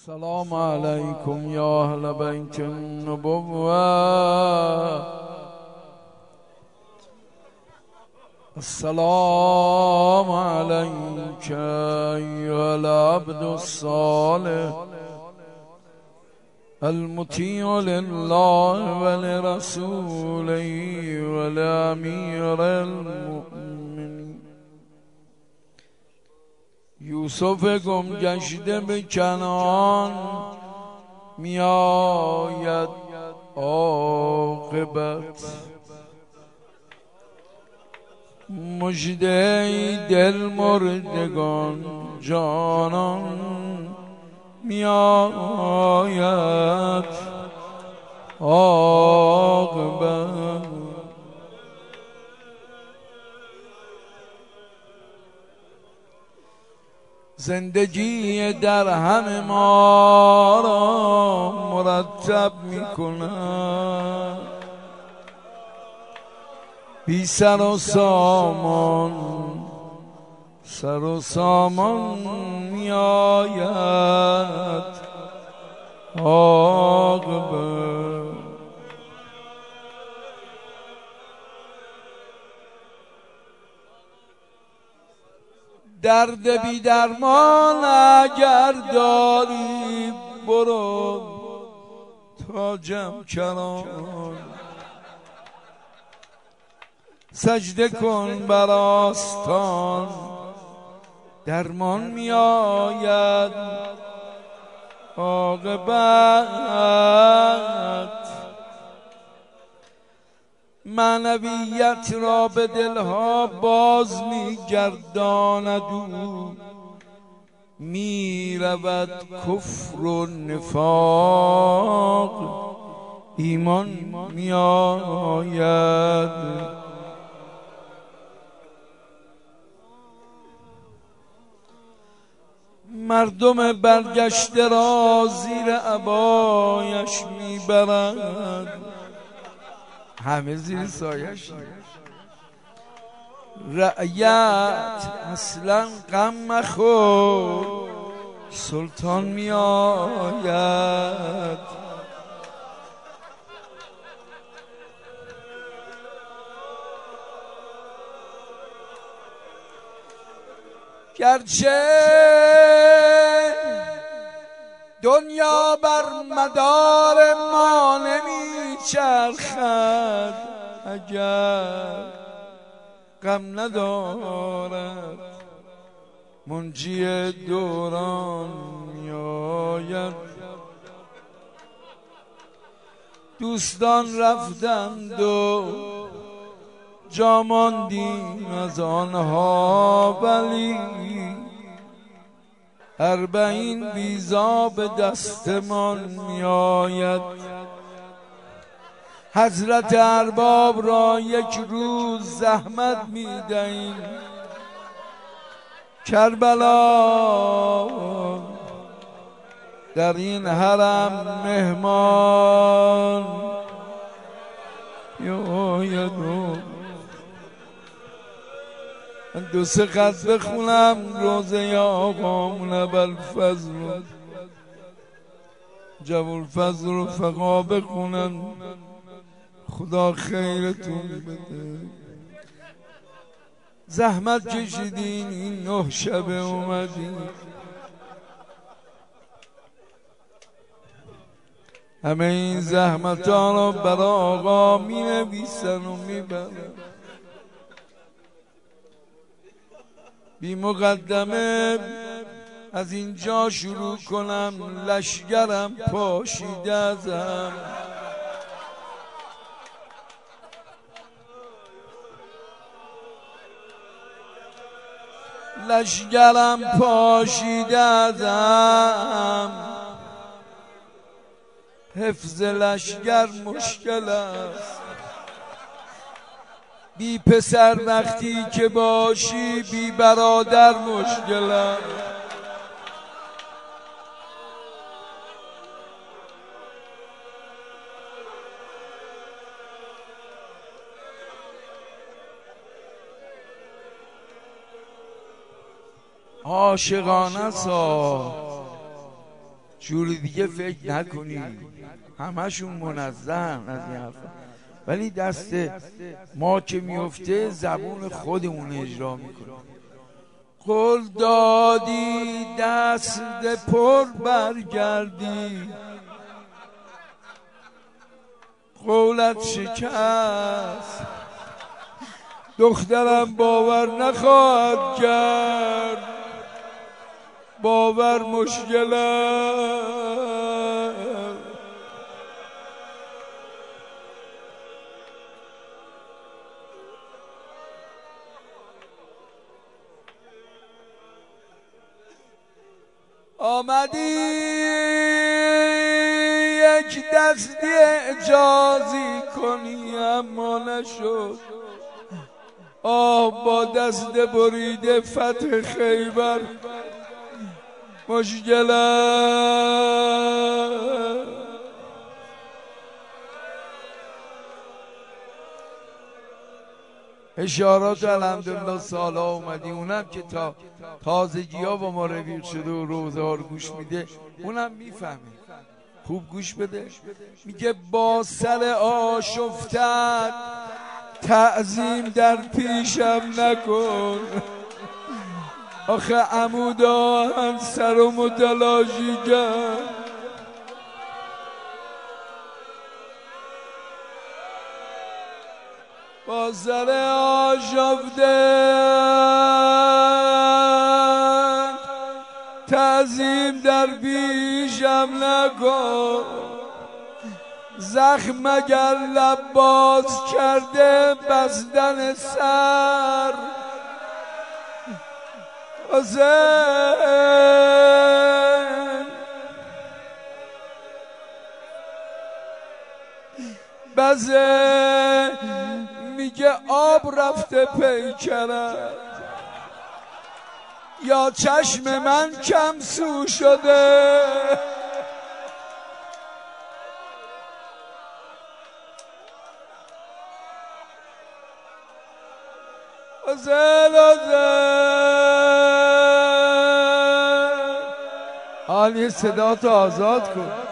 السلام عليكم يا أهل بيت النبوة. السلام عليك أيها العبد الصالح المطيع لله ولرسوله ولأمير المؤمنين. یوسف گم گشته به کنعان، میآید عاقبت. مژده ای دل مردگان جانان، میآید عاقبت. زندگی در همه ما را مرتب می کند، بی سر و سامان سر و سامان می آید عاقبت. درد بی درمان اگر داری برو تا جمع کران، سجده کن بر آستان درمان می آید عاقبت. معنویت را به دلها باز می گرداند او، می رود کفر و نفاق ایمان می آید. مردم برگشته را زیر عبایش می برد، همه زیر سایش. رعیت اصلا غم مخور سلطان می آید. گرچه دنیا بر مدار ما نمی چرخد، اگر غم ندارد منجی دوران می آید. دوستان رفتند و جا ماندیم از آنها، ولی 40 ویزا به دستمان می آید. حضرت ارباب را یک روز زحمت می دهیم، کربلا در این حرم مهمان می آید. دو سه خط بخونم روزه آقامون ابوالفضل جوالفضل رو فقا بخونن، خدا خیرتون بده. زحمت کشیدین این 9 شب اومدین، همه این زحمت ها رو برای آقا می نویسن و می برن. بی مقدمه از اینجا شروع کنم. لشگرم پاشیده ازم، لشگرم پاشیده ازم. حفظ لشگر مشکل است، بی پسر وقتی که باشی بی برادر مشکل است. عاشقانه سا جور دیگه فکر نکنی، همشون منظم از این حرفا، ولی دست ما که میفته زبون خودمون اجرا میکنه. قول دادی دست پر برگردی، قولت شکست، دخترم باور نخواهد کرد، باور مشکل است. آمدی یک دستی اعجازی کنی اما نشد، آه با دست بریده فتح خیبر مشکل است. اشارات الحمدلله سالا اومدی، اونم که تا تازگی ها با ما رفیق شده و روزه ها رو گوش میده اونم میفهمه. خوب گوش بده. میگه با سر آشفتت تعظیم در پیشم نکن، آخه عمود آهن سر و متلاشی کرد. با سر آشفته تعظیم در پیشم نکن، زخم مگر لب باز کرده بستن سر. بزه میگه آب رفته پیکرم، یا چشم من کم سو شده. حالی صدا تو آزاد کن.